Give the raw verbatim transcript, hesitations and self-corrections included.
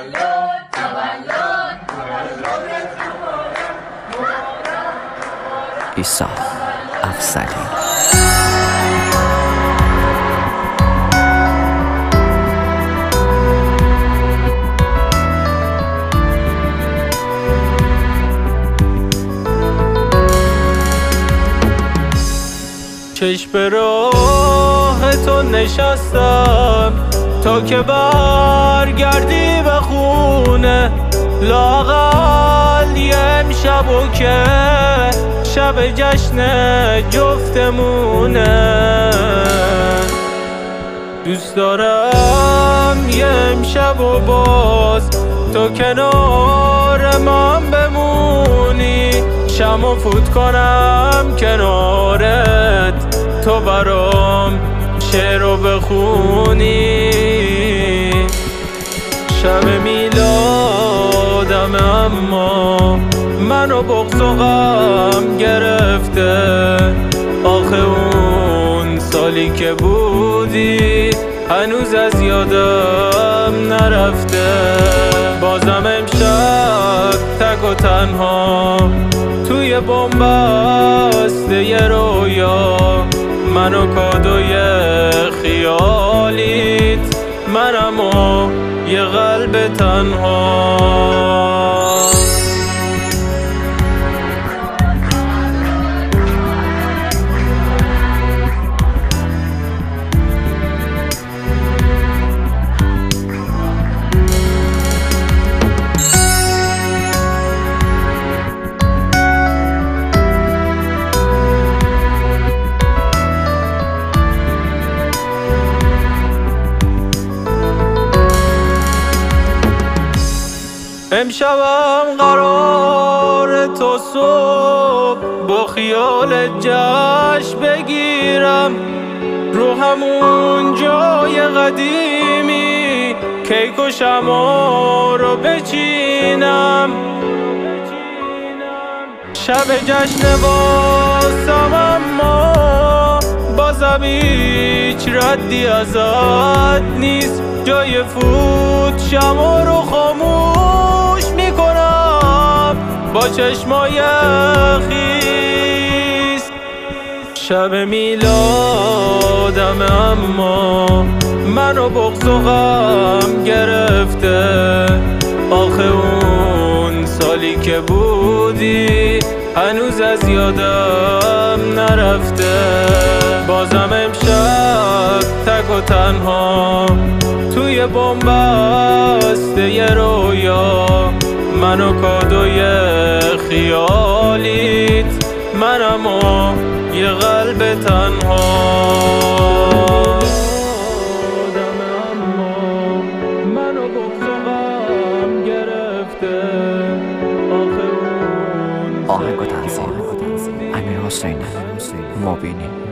عیسی افضلی. چشم به راه تو نشستم تا که برگردی به خونه، لااقل یه امشب و که شب جشن جفتمونه. دوست دارم یه امشب و باز تو کنار من بمونی، شمع فوت کنم کنارت، تو برام شعر رو بخونی. شب میلادم اما منو بغض و غم گرفته، آخه اون سالی که بودی هنوز از یادم نرفته. بازم امشب تک و تنها توی بن‌بسته یه رویا، منو کادوی خیالیت، منم و یه قلب تنها. امشبم قرار تو صبح با خیال جشن بگیرم، رو همون جای قدیمی کیک و شمع رو بچینم. شب جشن واسم اما بازم هیچ ردی ازت نیست، جای فوت شمع رو خاموش میکنم با چشمای خیس. شب میلادم اما منو بغض و غم گرفته، آخه اون سالی که بودی هنوز از یادم نرفته. بازم امشب تک و تنها توی بن‌بسته یه رویا، منو کادوی خیالیت، منم و یه قلب تنها. منو بغض و غم گرفته، آخه اون آهنگ و تنظیم امیر حسین مبینی.